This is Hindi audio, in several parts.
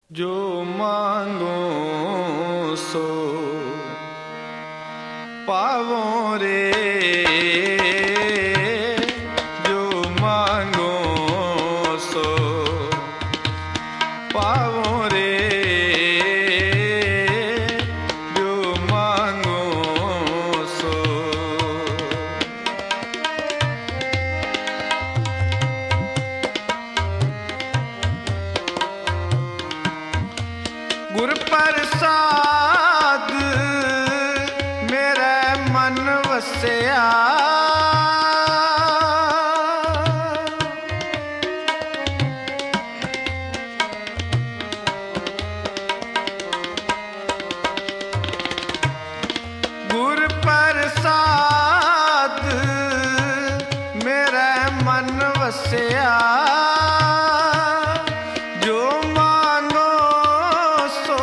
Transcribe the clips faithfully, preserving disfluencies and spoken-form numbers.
जो मांगो सो पावो रे, जो मांगो सो पावो रे, जो मांगो सो। गुर प्रसाद मेरे मन वसया, गुर प्रसाद मेरे मन वसया, जो मांगो सो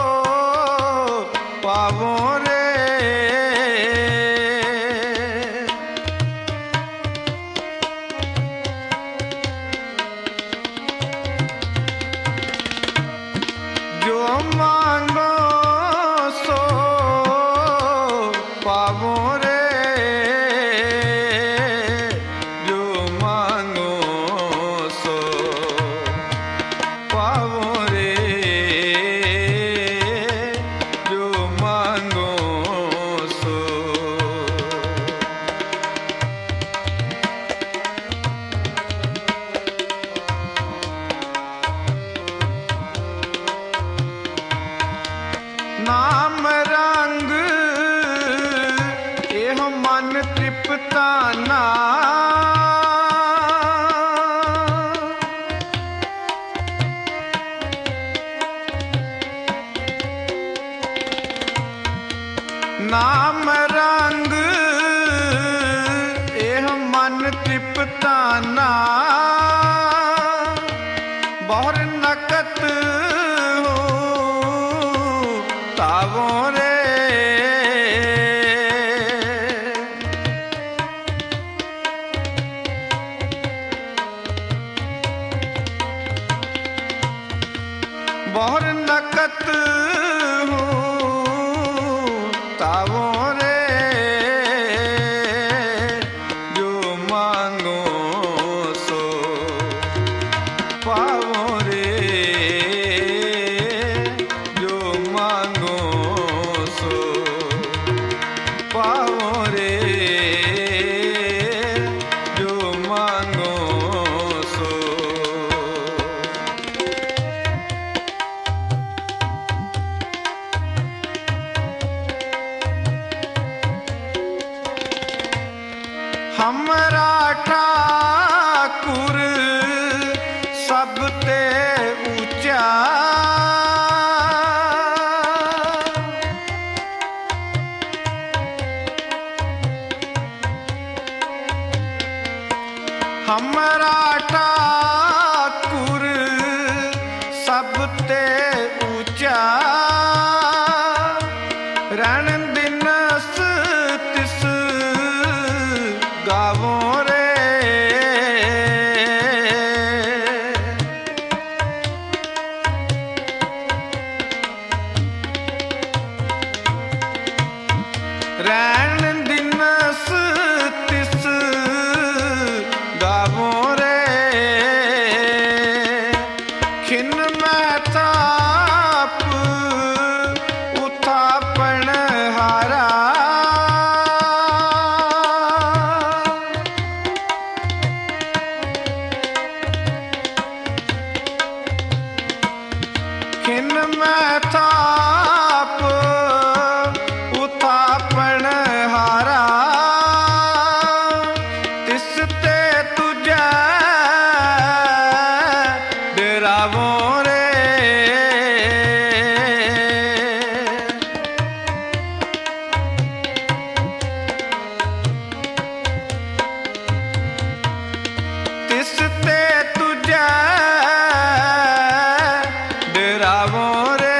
पावो रे, जो मांगो सो पावो रे, जो मांगो सो पावो रे, जो मांगो सो। नाम रंग एह मन तृप्ता ना, नाम रंग एह मन तृप्ता ना, बहुर नकत हो तावो रे, बहुर नकत हो तावो रे, जो मांगो सो पावो रे, जो मांगो सो पावो रे, जो मांगो सो। हमरा ठाकुर सब ते ऊंचा, हमरा ठाकुर सब ते ऊंचा, रण दिनस तिस गावो रे, रैन दिनस तिस गावो रे, खिन मैं ताप उथापन हारा, खिन मैं ताप उथापन हारा, तिस ते तुझे डेरावो रे, तिस ते तुझे डेरावो रे,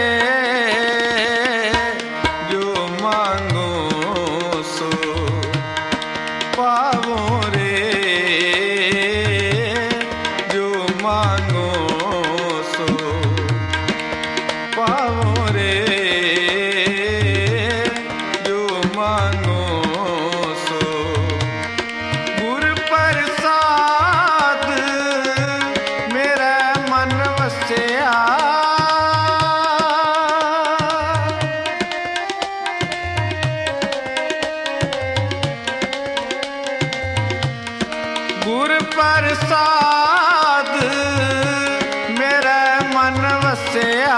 जो मांगो सो पावो रे, जो मांगो ਵਸਿਆ। ਗੁਰ ਪ੍ਰਸਾਦ ਮੇਰੇ ਮਨ ਵਸਿਆ।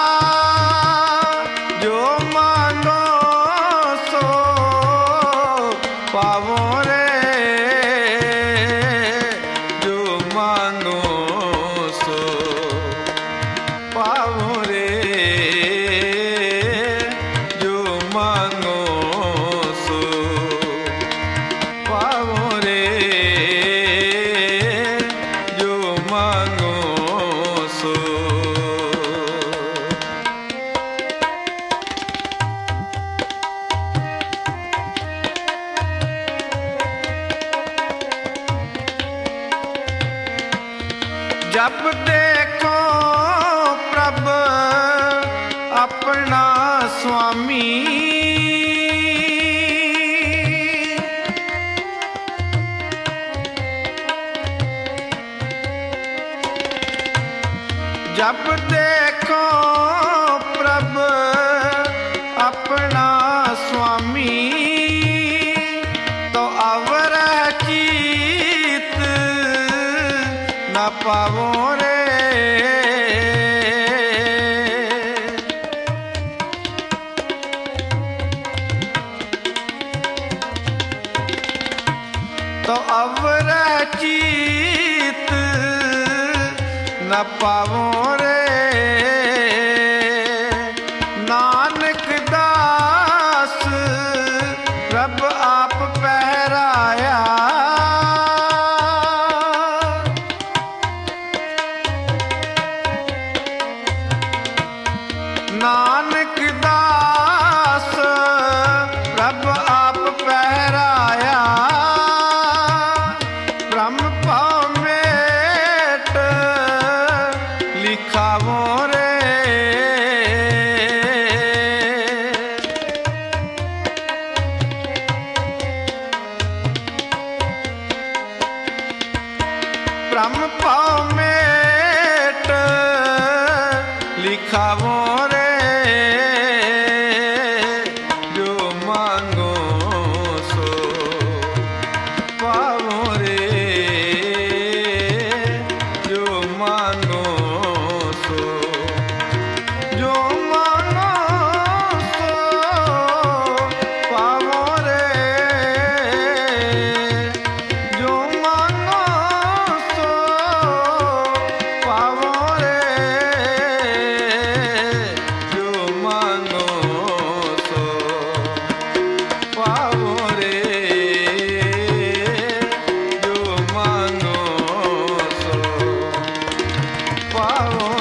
ਜੋ ਮੰਗੋ ਸੋ ਪਾਵੋ ਰੇ। ਜੋ ਮੰਗੋ ਸੋ ਪਾਵੋ ਰੇ। ਜੋ ਮੰਗੋ ਸੋ ਪਾਵੋ ਰੇ। ਜੋ ਮੰਗੋ ਸੋ। जप देखो प्रभ अपना स्वामी। जप देखो प्रभ अपना स्वामी। तो अवर चीत न पावो रे। तो अवर चीत न पावो रे। नानक दास प्रभ आप पहराया। नानक दास प्रभ आप पहराया। ब्रह्म पाव मेट लिखावो रे। ब्रह्म पाव मेट लिखावो रे। पावो